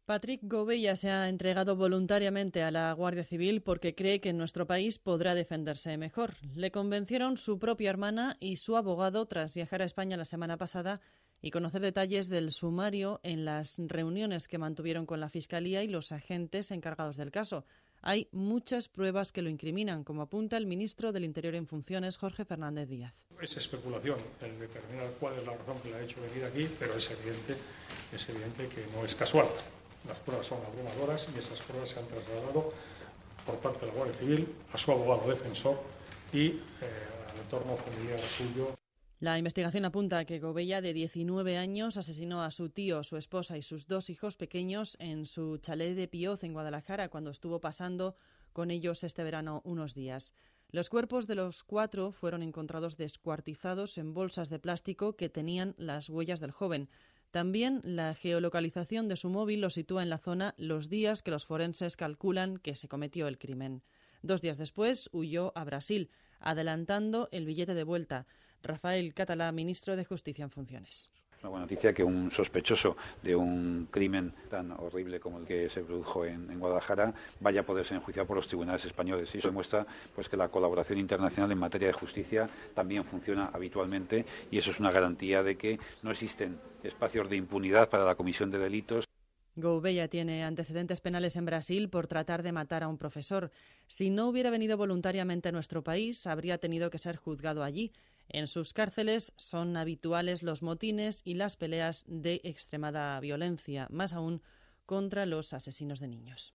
Patrick Gouveia se ha entregado voluntariamente a la Guardia Civil porque cree que en nuestro país podrá defenderse mejor. Le convencieron su propia hermana y su abogado tras viajar a España la semana pasada y conocer detalles del sumario en las reuniones que mantuvieron con la Fiscalía y los agentes encargados del caso. Hay muchas pruebas que lo incriminan, como apunta el ministro del Interior en funciones, Jorge Fernández Díaz. Es especulación el determinar cuál es la razón que le ha hecho venir aquí, pero es evidente que no es casual. Las pruebas son abrumadoras y esas pruebas se han trasladado por parte de la Guardia Civil a su abogado defensor y al entorno familiar suyo. La investigación apunta a que Gouveia, de 19 años, asesinó a su tío, su esposa y sus 2 hijos pequeños en su chalet de Pioz, en Guadalajara, cuando estuvo pasando con ellos este verano unos días. Los cuerpos de los 4 fueron encontrados descuartizados en bolsas de plástico que tenían las huellas del joven. También la geolocalización de su móvil lo sitúa en la zona los días que los forenses calculan que se cometió el crimen. 2 días después huyó a Brasil, adelantando el billete de vuelta. Rafael Catalá, ministro de Justicia en funciones. Una buena noticia que un sospechoso de un crimen tan horrible como el que se produjo en Guadalajara vaya a poder ser enjuiciado por los tribunales españoles. Y eso demuestra que la colaboración internacional en materia de justicia también funciona habitualmente y eso es una garantía de que no existen espacios de impunidad para la comisión de delitos. Gouveia tiene antecedentes penales en Brasil por tratar de matar a un profesor. Si no hubiera venido voluntariamente a nuestro país, habría tenido que ser juzgado allí. En sus cárceles son habituales los motines y las peleas de extremada violencia, más aún contra los asesinos de niños.